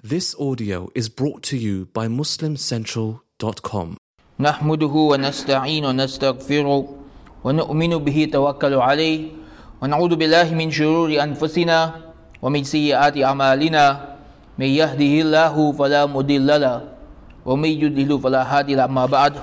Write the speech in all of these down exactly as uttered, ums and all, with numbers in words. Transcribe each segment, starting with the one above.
This audio is brought to you by muslim central dot com. نحمده ونستعين ونستغفره ونؤمن به توكل عليه ونعوذ بالله من شرور أنفسنا ومن سيئات أعمالنا من يهده الله فلا مضل له ومن يضلل فلا هادي له. أما بعد,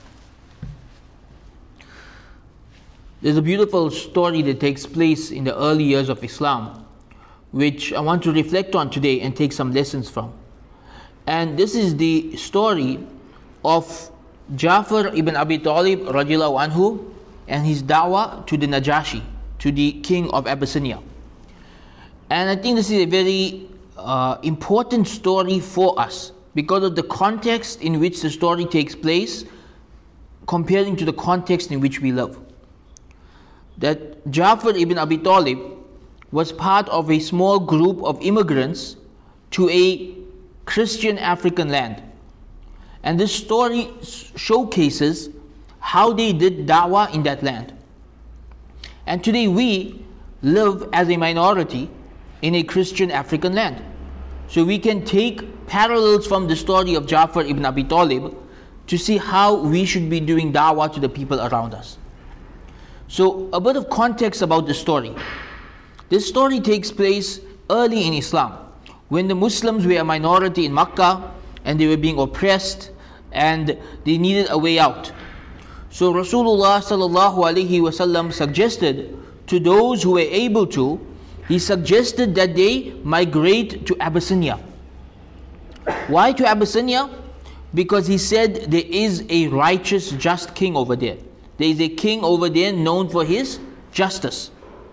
there's a beautiful story that takes place in the early years of Islam, which I want to reflect on today and take some lessons from. And this is the story of Ja'far ibn Abi Talib radiallahu anhu and his da'wah to the Najashi, to the king of Abyssinia. And I think this is a very uh, important story for us because of the context in which the story takes place, comparing to the context in which we live. That Ja'far ibn Abi Talib was part of a small group of immigrants to a Christian African land. And this story showcases how they did da'wah in that land. And today we live as a minority in a Christian African land. So we can take parallels from the story of Ja'far ibn Abi Talib to see how we should be doing da'wah to the people around us. So a bit of context about the story. This story takes place early in Islam, when the Muslims were a minority in Makkah and they were being oppressed and they needed a way out. So Rasulullah sallallahu alaihi wasallam suggested to those who were able to, he suggested that they migrate to Abyssinia. Why to Abyssinia? Because he said there is a righteous, just king over there. There is a king over there known for his justice.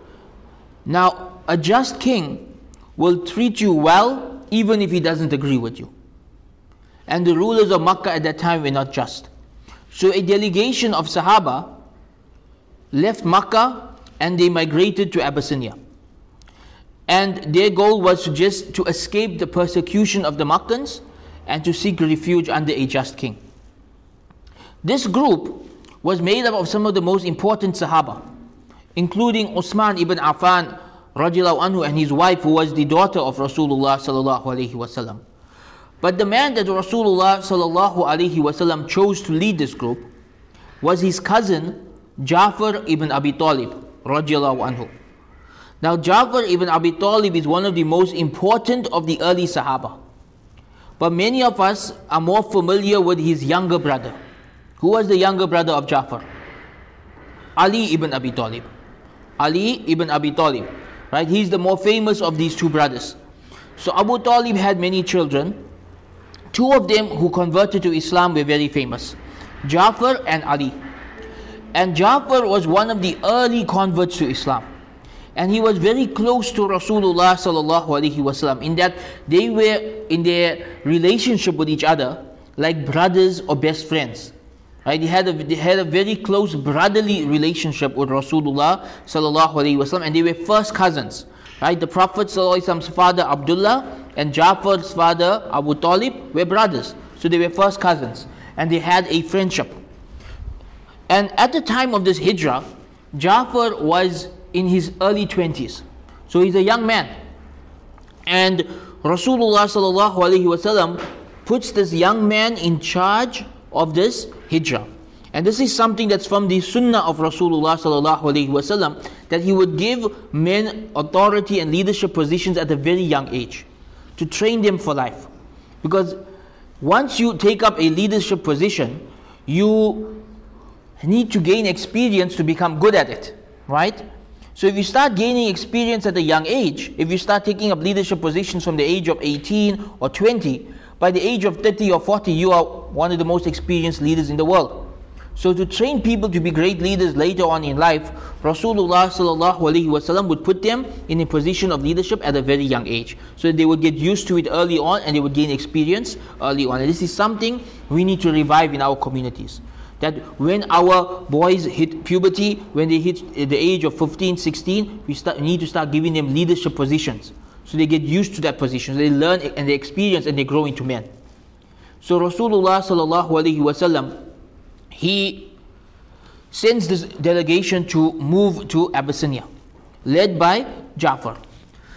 Now, a just king will treat you well even if he doesn't agree with you. And the rulers of Makkah at that time were not just. So a delegation of Sahaba left Makkah and they migrated to Abyssinia. And their goal was to just to escape the persecution of the Makkans and to seek refuge under a just king. This group was made up of some of the most important Sahaba, including Uthman ibn Affan radiallahu anhu and his wife, who was the daughter of Rasulullah sallallahu alaihi wasallam. But the man that Rasulullah sallallahu alaihi wasallam chose to lead this group was his cousin Ja'far ibn Abi Talib radiallahu anhu. Now Ja'far ibn Abi Talib is one of the most important of the early Sahaba. But many of us are more familiar with his younger brother. Who was the younger brother of Ja'far? Ali ibn Abi Talib. Ali ibn Abi Talib, right? He's the more famous of these two brothers. So Abu Talib had many children. Two of them who converted to Islam were very famous, Ja'far and Ali. And Ja'far was one of the early converts to Islam. And he was very close to Rasulullah sallallahu alaihi wasallam in that they were in their relationship with each other like brothers or best friends. Right? They had a they had a very close brotherly relationship with Rasulullah sallallahu alaihi wasallam, and they were first cousins. Right? The Prophet sallallahu alaihi wasallam's father Abdullah and Ja'far's father Abu Talib were brothers, so they were first cousins, and they had a friendship. And at the time of this hijrah, Ja'far was in his early twenties, so he's a young man, and Rasulullah sallallahu alaihi wasallam puts this young man in charge of this hijrah. And this is something that's from the sunnah of Rasulullah sallallahu alaihi wasallam, that he would give men authority and leadership positions at a very young age to train them for life. Because once you take up a leadership position, you need to gain experience to become good at it, right? So if you start gaining experience at a young age, if you start taking up leadership positions from the age of eighteen or twenty, by the age of thirty or forty, you are one of the most experienced leaders in the world. So to train people to be great leaders later on in life, Rasulullah sallallahu alaihi wasallam would put them in a position of leadership at a very young age, so they would get used to it early on and they would gain experience early on. And this is something we need to revive in our communities. That when our boys hit puberty, when they hit the age of fifteen, sixteen, we start, need to start giving them leadership positions. So they get used to that position, so they learn and they experience and they grow into men. So Rasulullah sallallahu alaihi wasallam, he sends this delegation to move to Abyssinia, led by Ja'far.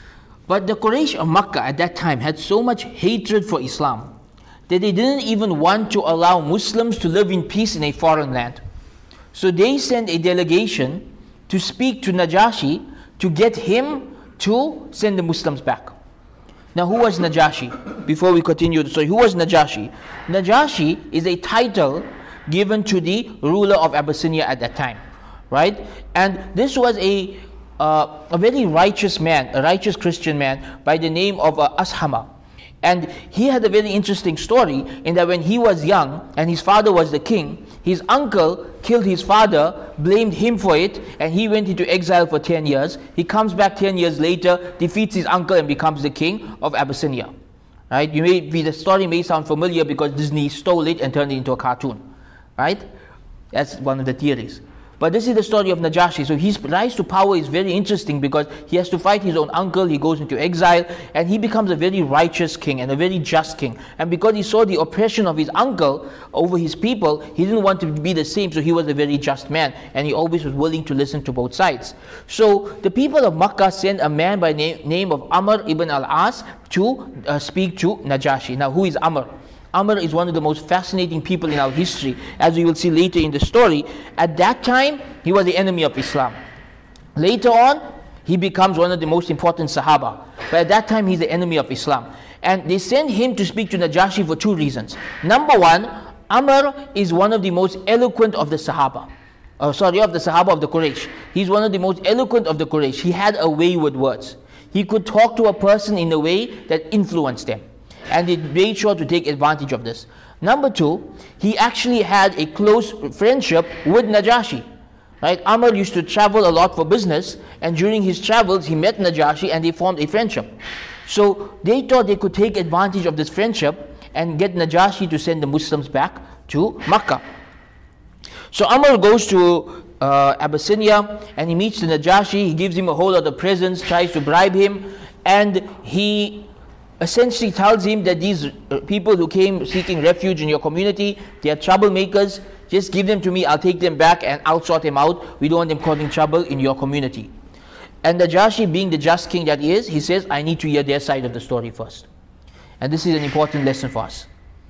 But the Quraysh of Makkah at that time had so much hatred for Islam that they didn't even want to allow Muslims to live in peace in a foreign land. So they sent a delegation to speak to Najashi to get him to send the Muslims back. Now, who was Najashi? Before we continue the story, who was Najashi? Najashi is a title given to the ruler of Abyssinia at that time, right? And this was a uh, a very righteous man, a righteous Christian man by the name of uh, Ashama. And he had a very interesting story in that when he was young and his father was the king, his uncle killed his father, blamed him for it, and he went into exile for ten years. He comes back ten years later, defeats his uncle and becomes the king of Abyssinia. Right? You may be, the story may sound familiar because Disney stole it and turned it into a cartoon. Right? That's one of the theories. But this is the story of Najashi. So his rise to power is very interesting because he has to fight his own uncle, he goes into exile, and he becomes a very righteous king and a very just king. And because he saw the oppression of his uncle over his people, he didn't want to be the same, so he was a very just man. And he always was willing to listen to both sides. So the people of Makkah sent a man by name, name of Amr ibn al-As to uh, speak to Najashi. Now, who is Amr? Amr is one of the most fascinating people in our history, as we will see later in the story. At that time, he was the enemy of Islam. Later on, he becomes one of the most important Sahaba. But at that time, he's the enemy of Islam. And they sent him to speak to Najashi for two reasons. Number one, Amr is one of the most eloquent of the Sahaba. Oh, sorry, of the Sahaba of the Quraysh. He's one of the most eloquent of the Quraysh. He had a way with words. He could talk to a person in a way that influenced them. And they made sure to take advantage of this. Number two, he actually had a close friendship with Najashi. Right? Amr used to travel a lot for business, and during his travels, he met Najashi and they formed a friendship. So they thought they could take advantage of this friendship and get Najashi to send the Muslims back to Makkah. So Amr goes to uh, Abyssinia and he meets the Najashi. He gives him a whole lot of presents, tries to bribe him, and he essentially tells him that these people who came seeking refuge in your community, they are troublemakers. Just give them to me, I'll take them back and I'll sort them out. We don't want them causing trouble in your community. And Najashi, being the just king that he is, he says, I need to hear their side of the story first. And this is an important lesson for us.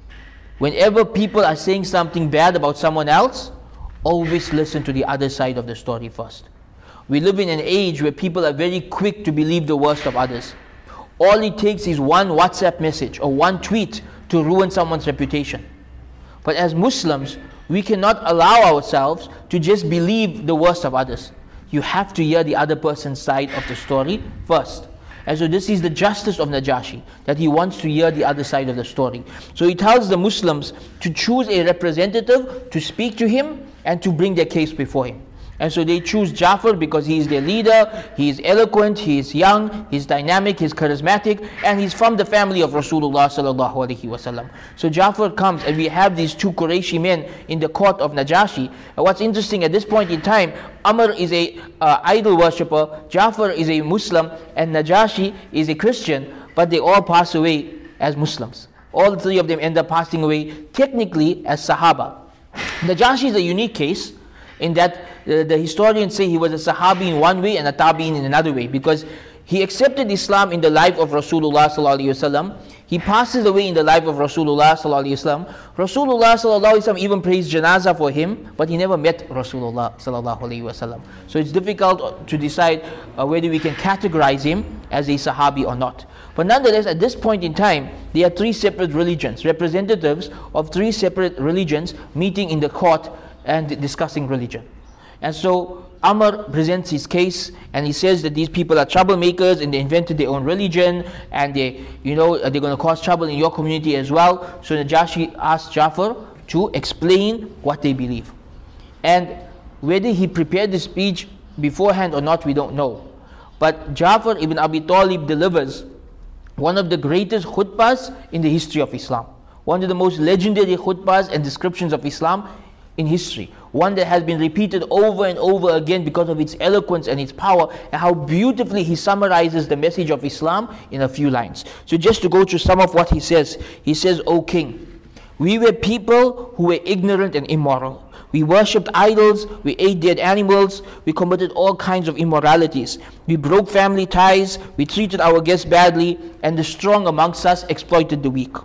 Whenever people are saying something bad about someone else, always listen to the other side of the story first. We live in an age where people are very quick to believe the worst of others. All it takes is one WhatsApp message or one tweet to ruin someone's reputation. But as Muslims, we cannot allow ourselves to just believe the worst of others. You have to hear the other person's side of the story first. And so this is the justice of Najashi, that he wants to hear the other side of the story. So he tells the Muslims to choose a representative to speak to him and to bring their case before him. And so they choose Ja'far because he is their leader, he is eloquent, he is young, he is dynamic, he is charismatic, and he's from the family of Rasulullah sallallahu alaihi wasallam. So Ja'far comes and we have these two Qurayshi men in the court of Najashi. And what's interesting, at this point in time, Amr is a uh, idol worshipper, Ja'far is a Muslim, and Najashi is a Christian, but they all pass away as Muslims. All three of them end up passing away technically as Sahaba. Najashi is a unique case in that the, the historians say he was a Sahabi in one way and a Tabi'in in another way, because he accepted Islam in the life of Rasulullah sallallahu alaihi wasallam. He passes away in the life of Rasulullah sallallahu alaihi wasallam. Rasulullah sallallahu alaihi wasallam even praised janazah for him, but he never met Rasulullah sallallahu alaihi wasallam. So it's difficult to decide uh, whether we can categorize him as a Sahabi or not. But nonetheless, at this point in time, there are three separate religions, representatives of three separate religions meeting in the court and discussing religion. And so Amr presents his case and he says that these people are troublemakers and they invented their own religion and they, you know, they're going to cause trouble in your community as well. So Najashi asked Ja'far to explain what they believe. And whether he prepared the speech beforehand or not, we don't know. But Ja'far ibn Abi Talib delivers one of the greatest khutbahs in the history of Islam. One of the most legendary khutbahs and descriptions of Islam in history. One that has been repeated over and over again because of its eloquence and its power, and how beautifully he summarizes the message of Islam in a few lines. So just to go through some of what he says, he says, O king, we were people who were ignorant and immoral. We worshipped idols, we ate dead animals, we committed all kinds of immoralities. We broke family ties, we treated our guests badly, and the strong amongst us exploited the weak.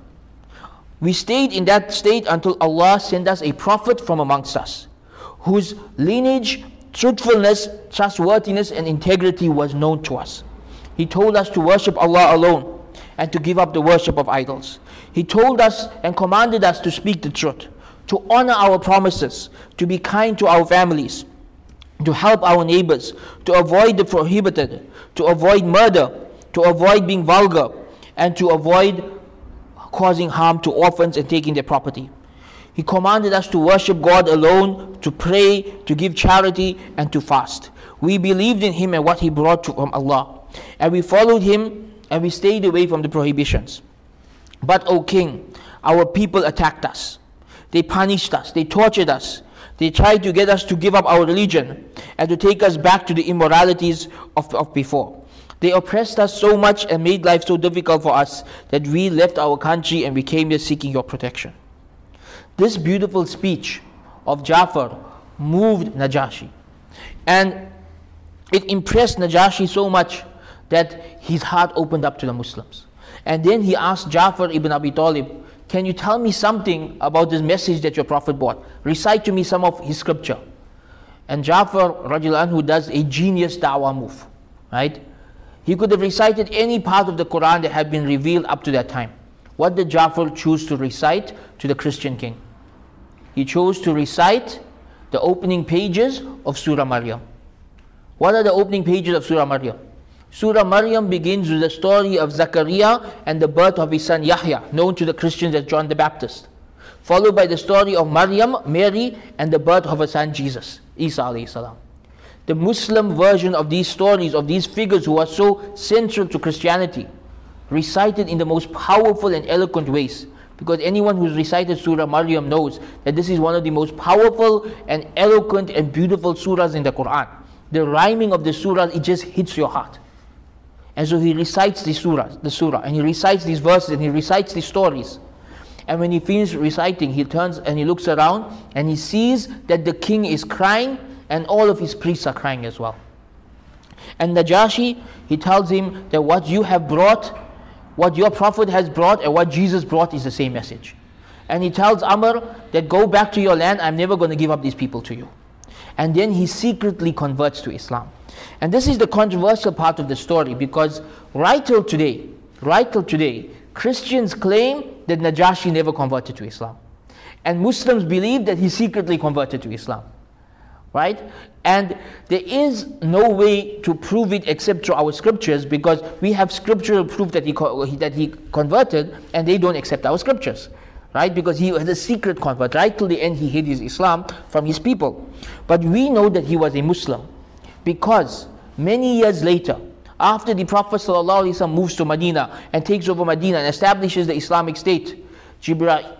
We stayed in that state until Allah sent us a prophet from amongst us, whose lineage, truthfulness, trustworthiness, and integrity was known to us. He told us to worship Allah alone and to give up the worship of idols. He told us and commanded us to speak the truth, to honor our promises, to be kind to our families, to help our neighbors, to avoid the prohibited, to avoid murder, to avoid being vulgar, and to avoid causing harm to orphans and taking their property. He commanded us to worship God alone, to pray, to give charity, and to fast. We believed in Him and what He brought from Allah, and we followed Him, and we stayed away from the prohibitions. But, O King, our people attacked us. They punished us, they tortured us, they tried to get us to give up our religion and to take us back to the immoralities of, of before. They oppressed us so much and made life so difficult for us that we left our country and we came here seeking your protection. This beautiful speech of Ja'far moved Najashi, and it impressed Najashi so much that his heart opened up to the Muslims. And then he asked Ja'far ibn Abi Talib, can you tell me something about this message that your Prophet brought? Recite to me some of his scripture. And Ja'far radiallahu anhu does a genius da'wah move, right? He could have recited any part of the Quran that had been revealed up to that time. What did Ja'far choose to recite to the Christian king? He chose to recite the opening pages of Surah Maryam. What are the opening pages of Surah Maryam? Surah Maryam begins with the story of Zakaria and the birth of his son Yahya, known to the Christians as John the Baptist, followed by the story of Maryam, Mary, and the birth of her son Jesus, Isa alayhi salam. The Muslim version of these stories, of these figures who are so central to Christianity, recited in the most powerful and eloquent ways, because anyone who's recited Surah Maryam knows that this is one of the most powerful and eloquent and beautiful surahs in the Quran. The rhyming of the surah, it just hits your heart. And so he recites the surah, the surah, and he recites these verses, and he recites these stories. And when he finishes reciting, he turns and he looks around, and he sees that the king is crying, and all of his priests are crying as well. And Najashi, he tells him that what you have brought, what your prophet has brought, and what Jesus brought is the same message. And he tells Amr that go back to your land, I'm never going to give up these people to you. And then he secretly converts to Islam. And this is the controversial part of the story, because right till today, right till today, Christians claim that Najashi never converted to Islam. And Muslims believe that he secretly converted to Islam. Right? And there is no way to prove it except through our scriptures, because we have scriptural proof that he, that he converted, and they don't accept our scriptures. Right? Because he was a secret convert. Right till the end he hid his Islam from his people. But we know that he was a Muslim, because many years later, after the Prophet ﷺ moves to Medina and takes over Medina and establishes the Islamic State, Jibreel,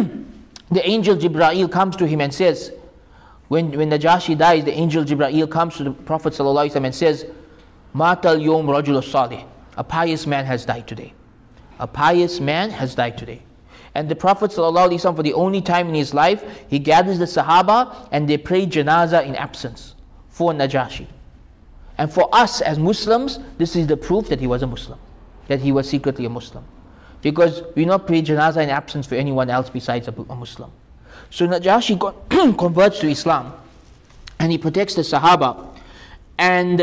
the angel Jibreel comes to him and says, when, when Najashi dies, the angel Jibreel comes to the Prophet ﷺ and says, Matal yom rajul salih, a pious man has died today. A pious man has died today. And the Prophet ﷺ, for the only time in his life, he gathers the Sahaba and they pray janazah in absence for Najashi. And for us as Muslims, this is the proof that he was a Muslim, that he was secretly a Muslim. Because we not pray janazah in absence for anyone else besides a, a Muslim. So Najashi converts to Islam, and he protects the Sahaba. And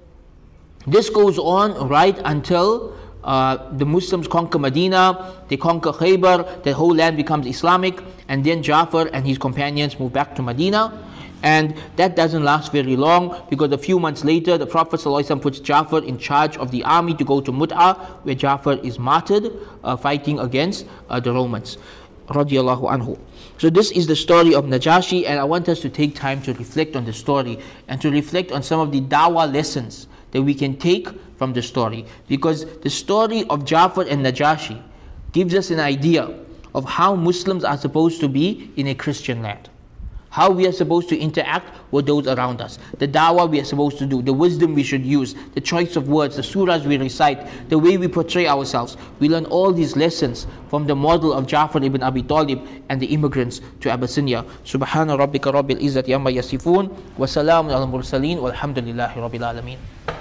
this goes on right until uh, the Muslims conquer Medina, they conquer Khaybar, the whole land becomes Islamic, and then Ja'far and his companions move back to Medina. And that doesn't last very long, because a few months later, the Prophet ﷺ puts Ja'far in charge of the army to go to Mut'ah, where Ja'far is martyred, uh, fighting against uh, the Romans. Radiallahu anhu. So this is the story of Najashi, and I want us to take time to reflect on the story and to reflect on some of the dawah lessons that we can take from the story. Because the story of Ja'far and Najashi gives us an idea of how Muslims are supposed to be in a Christian land. how we are supposed to interact with those around us, the da'wah we are supposed to do, the wisdom we should use, the choice of words, the surahs we recite, the way we portray ourselves. We learn all these lessons from the model of Ja'far ibn Abi Talib and the immigrants to Abyssinia. Subhana rabbika rabbil izzati amma yasifun, wa salamun ala mursaleen, walhamdulillahi rabbil alameen.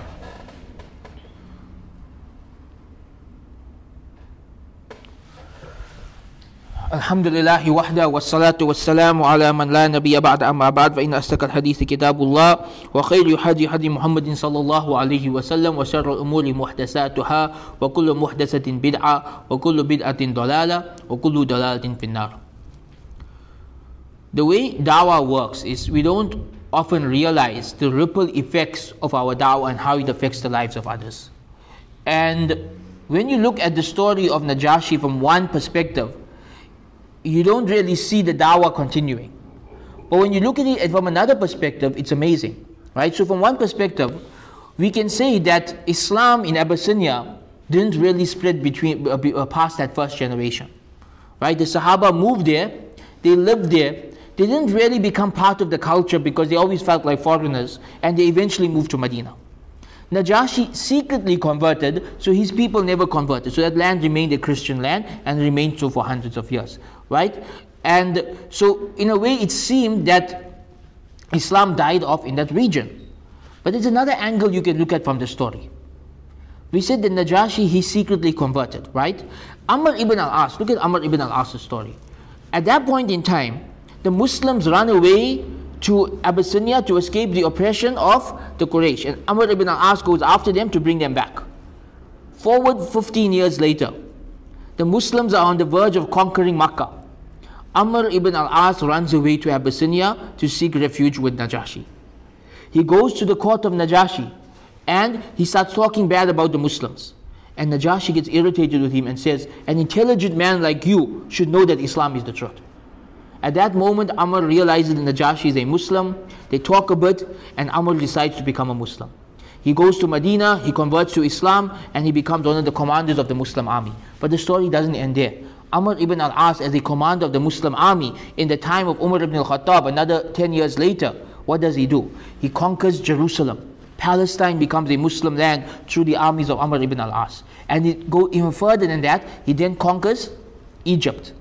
الحمد لله وحده والصلاة والسلام على من لا نبي بعد أما بعد فإن أصدق الحديث كتاب الله وخير هدي هدي محمد صلى الله عليه وسلم وشر الأمور محدثاتها وكل محدثة بدعة وكل بدعة ضلالة وكل ضلالة في النار. The way da'wah works is we don't often realize the ripple effects of our da'wah and how it affects the lives of others. And when you look at the story of Najashi from one perspective, you don't really see the da'wah continuing. But when you look at it from another perspective, it's amazing, right? So from one perspective, we can say that Islam in Abyssinia didn't really spread between uh, past that first generation, right? The Sahaba moved there, they lived there, they didn't really become part of the culture because they always felt like foreigners, and they eventually moved to Medina. Najashi secretly converted, so his people never converted. So that land remained a Christian land and remained so for hundreds of years, right? And so in a way it seemed that Islam died off in that region. But there's another angle you can look at from the story. We said that Najashi, he secretly converted, right? Amr ibn al-As, look at Amr ibn al-As' story. At that point in time, the Muslims ran away to Abyssinia to escape the oppression of the Quraysh. And Amr ibn al-As goes after them to bring them back. Forward fifteen years later, the Muslims are on the verge of conquering Makkah. Amr ibn al-As runs away to Abyssinia to seek refuge with Najashi. He goes to the court of Najashi and he starts talking bad about the Muslims. And Najashi gets irritated with him and says, an intelligent man like you should know that Islam is the truth. At that moment, Amr realizes that Najashi is a Muslim. They talk a bit, and Amr decides to become a Muslim. He goes to Medina, he converts to Islam, and he becomes one of the commanders of the Muslim army. But the story doesn't end there. Amr ibn al-As, as a commander of the Muslim army, in the time of Umar ibn al-Khattab, another ten years later, what does he do? He conquers Jerusalem. Palestine becomes a Muslim land through the armies of Amr ibn al-As. And it goes even further than that, he then conquers Egypt.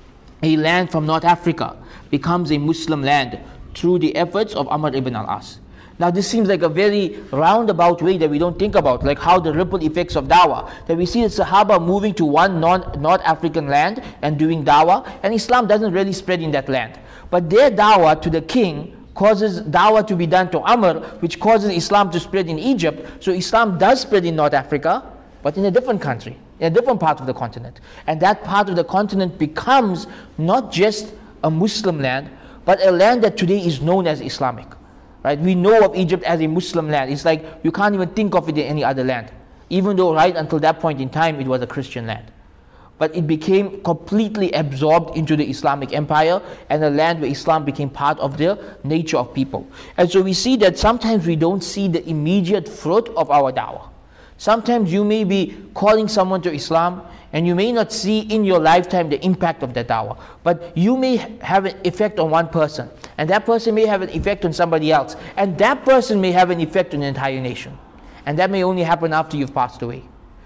A land from North Africa becomes a Muslim land through the efforts of Amr ibn al-As. Now this seems like a very roundabout way that we don't think about, like how the ripple effects of dawah, that we see the Sahaba moving to one non, North African land and doing dawah, and Islam doesn't really spread in that land. But their dawah to the king causes dawah to be done to Amr, which causes Islam to spread in Egypt. So Islam does spread in North Africa, but in a different country, in a different part of the continent. And that part of the continent becomes not just a Muslim land, but a land that today is known as Islamic. Right? We know of Egypt as a Muslim land. It's like you can't even think of it in any other land. Even though right until that point in time it was a Christian land. But it became completely absorbed into the Islamic empire, and a land where Islam became part of the nature of people. And so we see that sometimes we don't see the immediate fruit of our da'wah. Sometimes you may be calling someone to Islam and you may not see in your lifetime the impact of that da'wah. But you may have an effect on one person, and that person may have an effect on somebody else, and that person may have an effect on the entire nation. And that may only happen after you've passed away.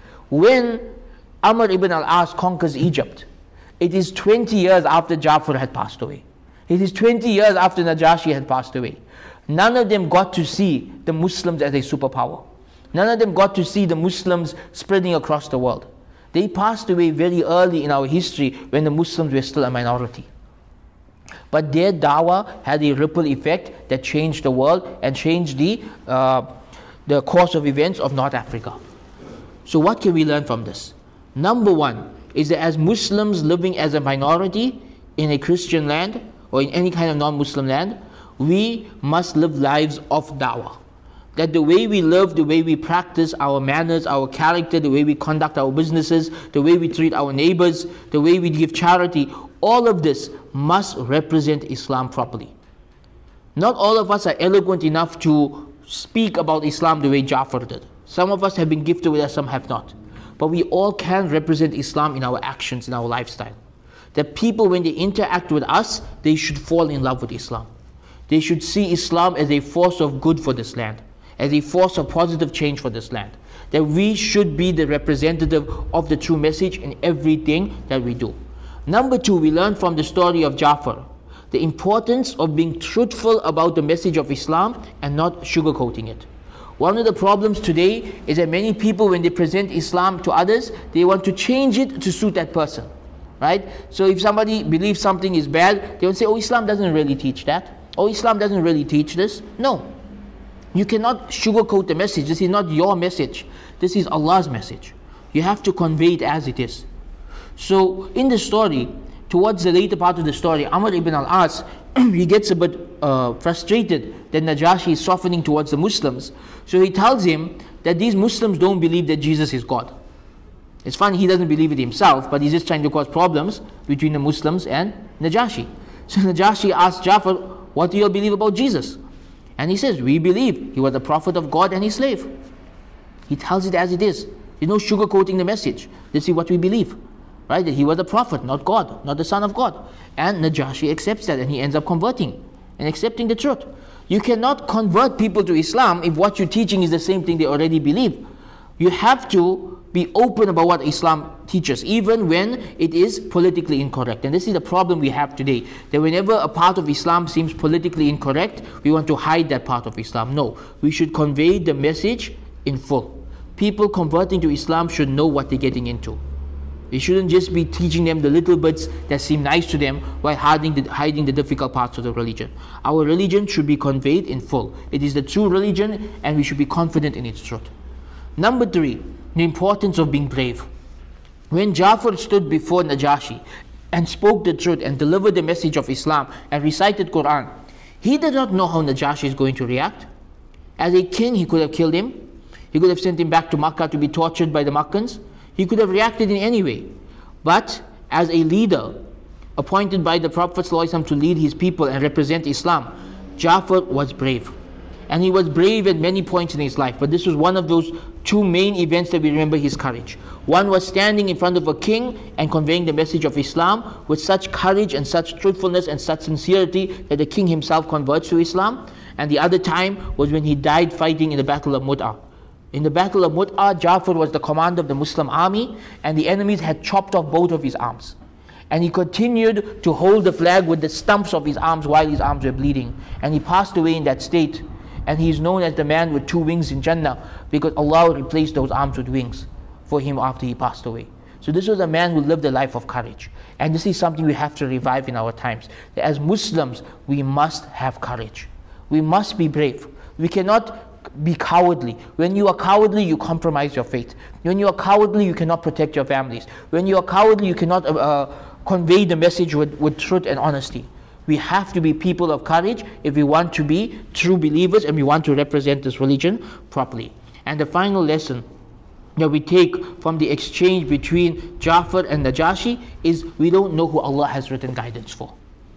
When Amr ibn al-As conquers Egypt, it is twenty years after Ja'far had passed away. It is twenty years after Najashi had passed away. None of them got to see the Muslims as a superpower. None of them got to see the Muslims spreading across the world. They passed away very early in our history when the Muslims were still a minority. But their da'wah had a ripple effect that changed the world and changed the, uh, the course of events of North Africa. So what can we learn from this? Number one is that as Muslims living as a minority in a Christian land or in any kind of non-Muslim land, we must live lives of da'wah. That the way we live, the way we practice our manners, our character, the way we conduct our businesses, the way we treat our neighbors, the way we give charity, all of this must represent Islam properly. Not all of us are eloquent enough to speak about Islam the way Ja'far did. Some of us have been gifted with that, some have not. But we all can represent Islam in our actions, in our lifestyle. That people, when they interact with us, they should fall in love with Islam. They should see Islam as a force of good for this land, as a force of positive change for this land. That we should be the representative of the true message in everything that we do. Number two, we learn from the story of Ja'far the importance of being truthful about the message of Islam and not sugarcoating it. One of the problems today is that many people, when they present Islam to others, they want to change it to suit that person, right? So if somebody believes something is bad, they will say, oh, Islam doesn't really teach that. Oh, Islam doesn't really teach this. No. You cannot sugarcoat the message. This is not your message. This is Allah's message. You have to convey it as it is. So in the story, towards the later part of the story, Amr ibn al-As, he gets a bit uh, frustrated that Najashi is softening towards the Muslims. So he tells him that these Muslims don't believe that Jesus is God. It's funny, he doesn't believe it himself, but he's just trying to cause problems between the Muslims and Najashi. So Najashi asks Ja'far, what do you believe about Jesus? And he says, we believe he was a prophet of God and his slave. He tells it as it is. There's no sugarcoating the message. This is what we believe. Right? That he was a prophet, not God, not the son of God. And Najashi accepts that and he ends up converting and accepting the truth. You cannot convert people to Islam if what you're teaching is the same thing they already believe. You have to be open about what Islam teaches, even when it is politically incorrect. And this is the problem we have today, that whenever a part of Islam seems politically incorrect, we want to hide that part of Islam. No, we should convey the message in full. People converting to Islam should know what they're getting into. We shouldn't just be teaching them the little bits that seem nice to them while hiding the, hiding the difficult parts of the religion. Our religion should be conveyed in full. It is the true religion and we should be confident in its truth. Number three, the importance of being brave. When Ja'far stood before Najashi and spoke the truth and delivered the message of Islam and recited Quran, he did not know how Najashi is going to react. As a king, he could have killed him. He could have sent him back to Makkah to be tortured by the Makkans. He could have reacted in any way. But as a leader appointed by the Prophet ﷺ to lead his people and represent Islam, Ja'far was brave. And he was brave at many points in his life. But this was one of those two main events that we remember his courage. One was standing in front of a king and conveying the message of Islam with such courage and such truthfulness and such sincerity that the king himself converts to Islam. And the other time was when he died fighting in the Battle of Mut'ah. In the Battle of Mut'ah, Ja'far was the commander of the Muslim army and the enemies had chopped off both of his arms. And he continued to hold the flag with the stumps of his arms while his arms were bleeding. And he passed away in that state. And he is known as the man with two wings in Jannah because Allah replaced those arms with wings for him after he passed away. So this was a man who lived a life of courage. And this is something we have to revive in our times. That as Muslims, we must have courage. We must be brave. We cannot be cowardly. When you are cowardly, you compromise your faith. When you are cowardly, you cannot protect your families. When you are cowardly, you cannot uh, convey the message with, with truth and honesty. We have to be people of courage if we want to be true believers and we want to represent this religion properly. And the final lesson that we take from the exchange between Ja'far and Najashi is we don't know who Allah has written guidance for.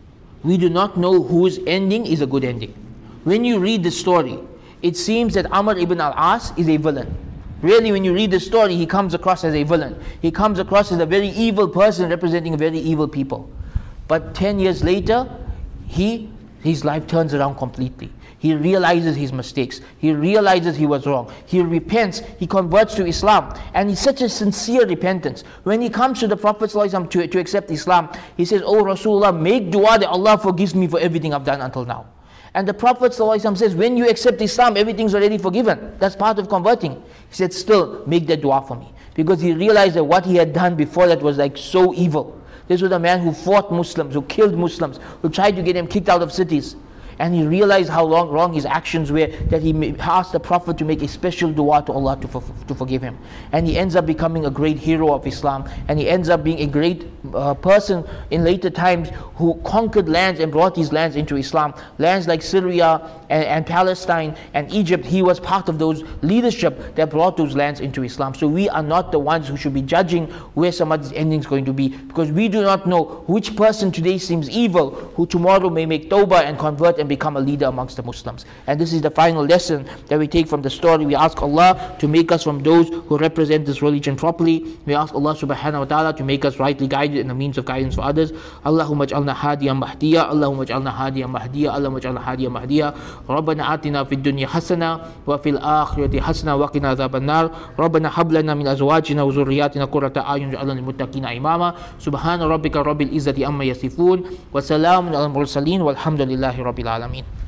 We do not know whose ending is a good ending. When you read the story, it seems that Amr ibn al-As is a villain. Really, when you read the story, he comes across as a villain. He comes across as a very evil person representing a very evil people. But ten years later, he, his life turns around completely. He realizes his mistakes. He realizes he was wrong. He repents. He converts to Islam. And it's such a sincere repentance. When he comes to the Prophet ﷺ to, to accept Islam, he says, "Oh Rasulullah, make dua that Allah forgives me for everything I've done until now." And the Prophet ﷺ says, when you accept Islam, everything's already forgiven. That's part of converting. He said, still, make that dua for me. Because he realized that what he had done before that was like so evil. This was a man who fought Muslims, who killed Muslims, who tried to get them kicked out of cities. And he realized how long, wrong his actions were, that he asked the Prophet to make a special dua to Allah to, for, to forgive him. And he ends up becoming a great hero of Islam. And he ends up being a great uh, person in later times who conquered lands and brought these lands into Islam. Lands like Syria and, and Palestine and Egypt, he was part of those leadership that brought those lands into Islam. So we are not the ones who should be judging where somebody's ending is going to be, because we do not know which person today seems evil, who tomorrow may make tawbah and convert and and become a leader amongst the Muslims. And this is the final lesson that we take from the story. We ask Allah to make us from those who represent this religion properly. We ask Allah subhanahu wa ta'ala to make us rightly guided in the means of guidance for others. Allahumma ij'alna hadiyan mahdiya, Allahumma ij'alna hadiyan mahdiya, Allahumma ij'alna hadiyan mahdiya. Rabbana atina fid dunya hasana wa fil akhirati hasana wa qina adhaban nar. Rabbana hab lana min azwajina wa dhurriyyatina qurrata a'yun waj'alna lil muttaqina imama. Subhana rabbika rabbil izzati amma yasifun wa salamun alal mursalin walhamdulillahi rabbil alamin.